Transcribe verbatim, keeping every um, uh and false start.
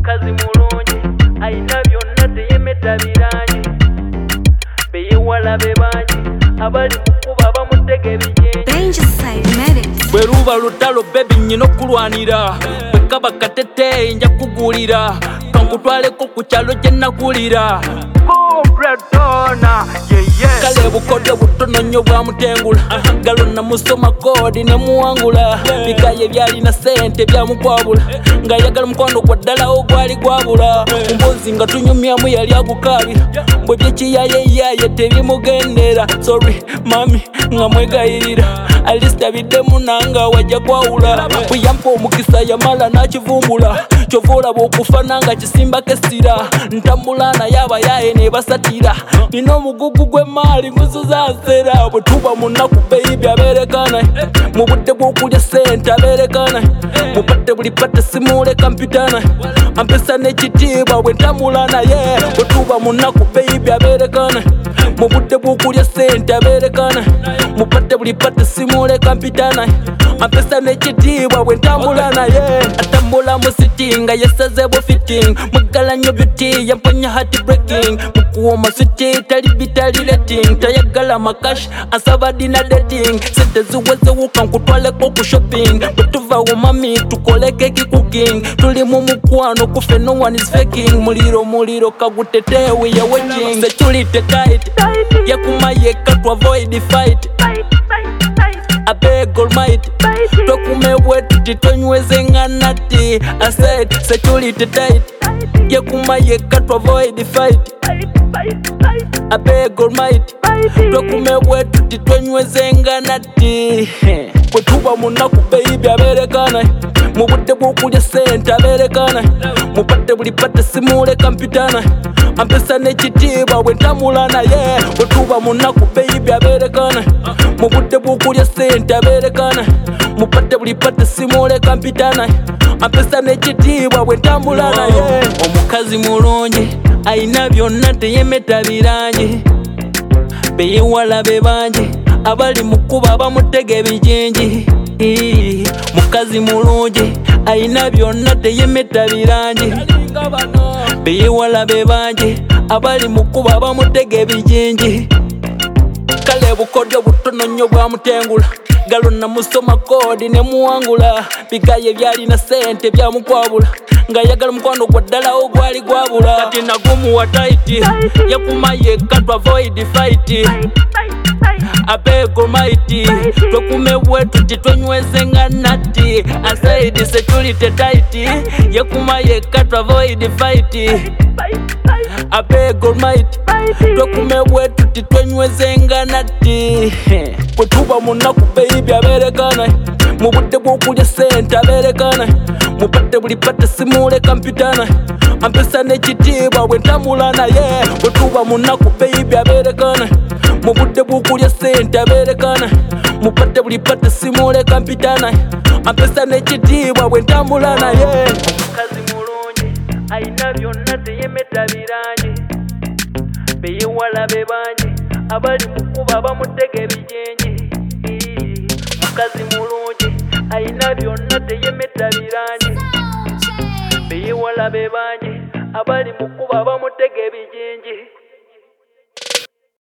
Omukazi mulungi ayina byonna teyemeta biranje beyewala be bangi abali mukuba bamutega ebijenje bwe luba lutalo bebi nyina okulwanira bwe kaba katete nja kugulira kankutwaleko ku kyalo gye nakulira kale bukodyo butono nnyo bwamutengula galo namusoma kodi nemuwangula bikaye byalina sente byamukwabula nga yagala mukwano gwa ddala ogwali gwabula mumbuzi nga tunyumyamu yali agukabira bwe byekiyayeyaye tebimugendera sorry mami nga mwegayirira alisitabiddemu nanga wajja kwawula bweyampa omukisa yamala nakivumbula kyova olaba okufa nanga kisimbako essira ntambula naye abayaye ne basatira nina omugugu gw'emaali nguzuza nsera bwe tuba mu nnaku beyibi abeerekana mu budde bw'okulya sente abeerekana mupatte buli patte simuuleka mpitana ampesa n'ekitiibwa bwe ntambula naye bwe tuba mu nnaku beyibi abeerekana mu budde bw'okulya sente abeerekana mupatte buli patte simuuleka mpitana ampesa n'ekitiibwa bwe ntambula naye atambula mu siti nga yesazebwa fitting mwegala nnyo beauty yamponya heart breaking mukuwoma switi tali bitali rating tayagala makash asaba dina dating sente ziwezewuka nkutwaleko ku shopping bwe tuva wo mami tukoleke ki cooking tuli mu mukwano kufe no one is faking muliro muliro kagutete we are watching security tight yakumayeka to avoid the fight I beg almighty tokumebwe tutonyweze nga nati I said security tight yakumayeka to avoid the fight I beg almighty tokumebwe tutonyweze nga nati bwe tuba mu nnaku beyibi abeerekana mu budde bw'okulya sente abeerekana mupatte buli patte simuuleka mpitana ampesa n'ekitiibwa bwe ntambula naye bwe tuba mu nnaku beyibi abeerekana mu budde bw'okulya sente abeerekana mupatte buli patte simuuleka mpitana ampesa n'ekitiibwa bwe ntambula naye omukazi mulungi ayina byonna teyemeta biranje beyewala be bangi abali mukuba bamutega ebijenji mukazi mulungi ayina byonna teyemeta biranje beyewala be bangi abali mukuba bamutega ebijenji kale bukodyo butono nnyo bwamutengula galo namusoma kodi nemuwangula bigaye byalina sente byamukwabula nga yagala mukwano gwa ddala ogwali gwabula kati nagumuwa taiti yakumayeka to avoid the fight I beg almighty tokumebwe tuti tonyweze nga nati I said security tight yakumayeka to avoid the fight I beg almighty tokumebwe tuti tonyweze nga nati bwe tuba mu nnaku beyibi abeerekana mu budde bw'okulya sente abeerekana mupatte buli patte simuuleka mpitana ampesa n'ekitiibwa bwe ntambula naye bwe tuba mu nnaku beyibi abeerekana mu budde bw'okulya sente abeerekana mupatte buli patte simuuleka mpitana ampesa n'ekitiibwa bwe ntambula naye omukazi mulungi ayina byonna teyemeta biranje beyewala be bangi abali mukuba bamutega ebijenji mukazi mulungi ayina byonna teyemeta biranje beyewala be bangi abali mukuba bamutega ebijenji